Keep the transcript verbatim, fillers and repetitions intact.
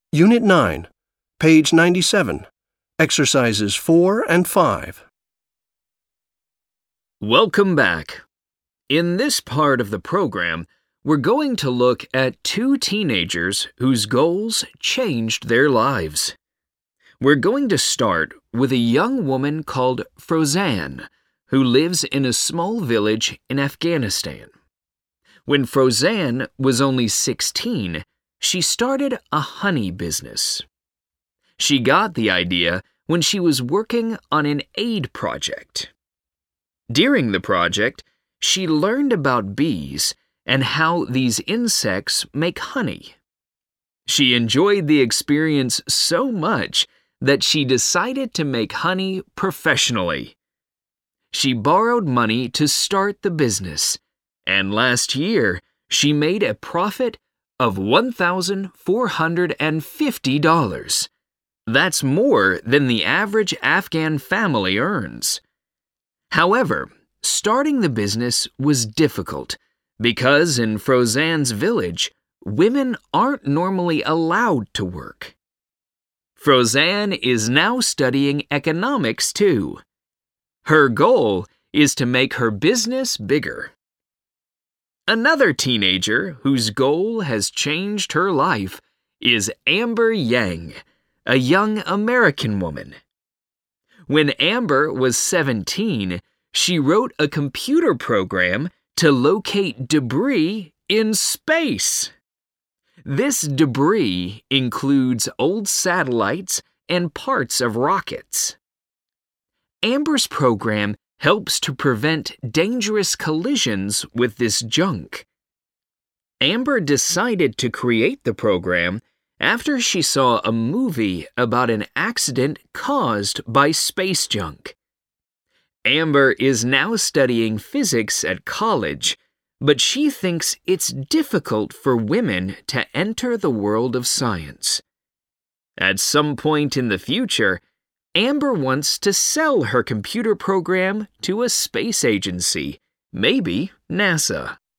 Unit nine, page ninety-seven, exercises four and five. Welcome back. In this part of the program, we're going to look at two teenagers whose goals changed their lives. We're going to start with a young woman called Frozan, who lives in a small village in Afghanistan. When Frozan was only sixteen, she started a honey business. She got the idea when she was working on an aid project. During the project, she learned about bees and how these insects make honey. She enjoyed the experience so much that she decided to make honey professionally. She borrowed money to start the business, and last year she made a profit of one thousand four hundred fifty dollars. That's more than the average Afghan family earns. However, starting the business was difficult because in Frozan's village, women aren't normally allowed to work. Frozan is now studying economics too. Her goal is to make her business bigger. Another teenager whose goal has changed her life is Amber Yang, a young American woman. When Amber was seventeen, she wrote a computer program to locate debris in space. This debris includes old satellites and parts of rockets. Amber's program helps to prevent dangerous collisions with this junk. Amber decided to create the program after she saw a movie about an accident caused by space junk. Amber is now studying physics at college, but she thinks it's difficult for women to enter the world of science. At some point in the future, Amber wants to sell her computer program to a space agency, maybe NASA.